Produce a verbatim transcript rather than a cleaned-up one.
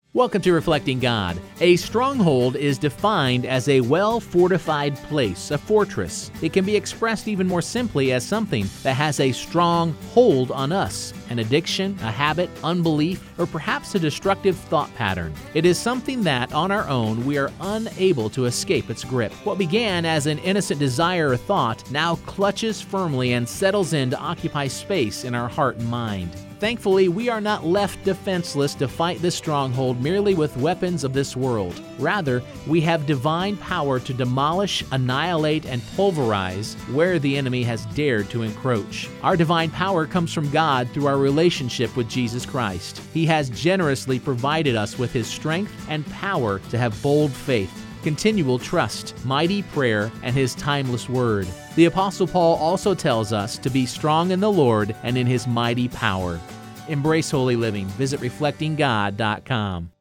Welcome to Reflecting God. A stronghold is defined as a well-fortified place, a fortress. It can be expressed even more simply as something that has a strong hold on us, an addiction, a habit, unbelief, or perhaps a destructive thought pattern. It is something that, on our own, we are unable to escape its grip. What began as an innocent desire or thought now clutches firmly and settles in to occupy space in our heart and mind. Thankfully, we are not left defenseless to fight this stronghold merely with weapons of this world. Rather, we have divine power to demolish, annihilate, and pulverize where the enemy has dared to encroach. Our divine power comes from God through our relationship with Jesus Christ. He has generously provided us with His strength and power to have bold faith, continual trust, mighty prayer, and His timeless word. The Apostle Paul also tells us to be strong in the Lord and in His mighty power. Embrace holy living. Visit reflecting god dot com.